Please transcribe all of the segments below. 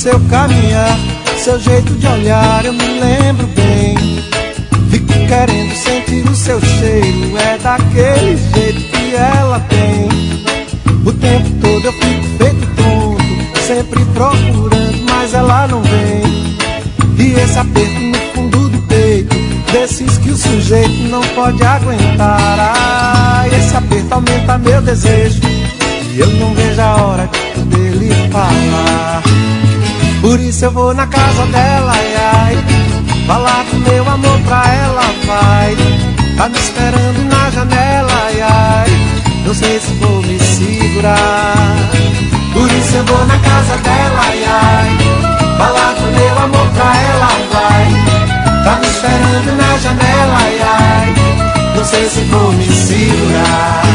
seu caminhar, seu jeito de olhar, eu me lembro bem. Fico querendo sentir o seu cheiro, é daquele jeito que ela tem. O tempo todo eu fico feito tonto, sempre procurando, mas ela não vem. E esse aperto no fundo do peito, desses que o sujeito não pode aguentar. Ah, esse aperto aumenta meu desejo, e eu não vejo a hora de poder lhe falar. Por isso eu vou na casa dela, ai, ai, falar do meu amor pra ela, vai. Tá me esperando na janela, ai, ai, não sei se vou me segurar. Por isso eu vou na casa dela, ai, ai, falar do meu amor pra ela, vai. Tá me esperando na janela, ai, ai, não sei se vou me segurar.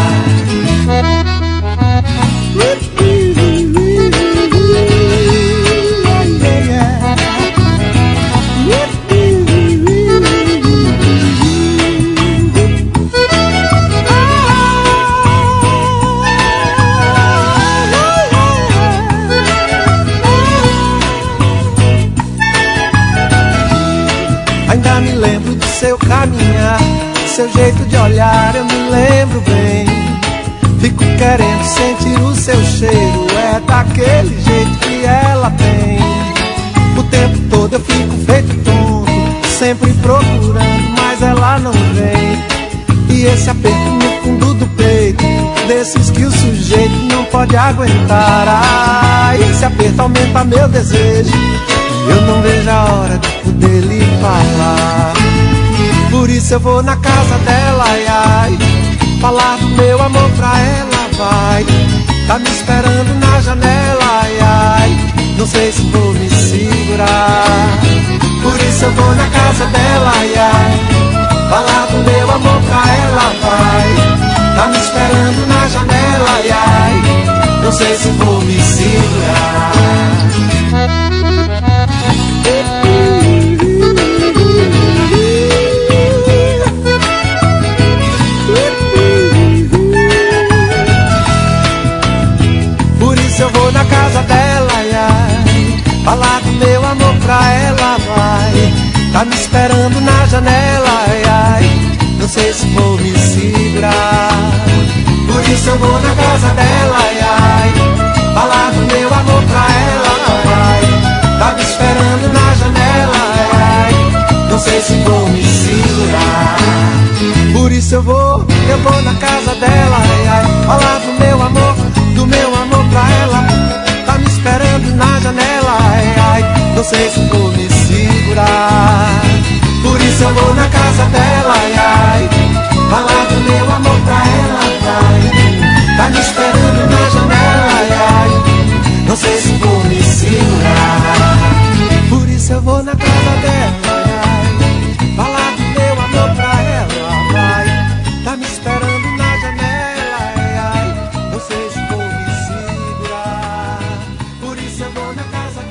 Ainda me lembro do seu caminhar, seu jeito de olhar, eu me lembro bem. Fico querendo sentir o seu cheiro, é daquele jeito que ela tem. O tempo todo eu fico feito tonto, sempre procurando, mas ela não vem. E esse aperto no fundo do peito, desses que o sujeito não pode aguentar. Ah, esse aperto aumenta meu desejo, eu não vejo a hora de poder lhe falar. Por isso eu vou na casa dela, ai, ai, falar do meu amor pra ela, vai. Tá me esperando na janela, ai, ai, não sei se vou me segurar. Por isso eu vou na casa dela, ai, ai, falar do meu amor pra ela, vai. Tá me esperando na janela, ai, ai, não sei se vou me segurar. Eu vou na casa dela, ai, ai, falar do meu amor pra ela, vai. Tá me esperando na janela, ai, ai, não sei se vou me segurar. Por isso eu vou na casa dela, ai, ai, falar do meu amor pra ela, vai. Tá me esperando na janela, ai, ai, não sei se vou me segurar. Por isso eu vou na casa dela, ai, ai, falar do meu amor pra ela. Tá me esperando na janela, ai, ai, não sei se vou me segurar. Por isso eu vou na casa dela, ai, ai, falar do meu amor pra ela, vai. Tá me esperando na janela, ai, ai, não sei se vou me segurar. Por isso eu vou na casa dela, ai, ai, falar do meu amor pra ela, vai. Tá me esperando na janela, ai, ai, não sei se vou me segurar. Por isso eu vou na casa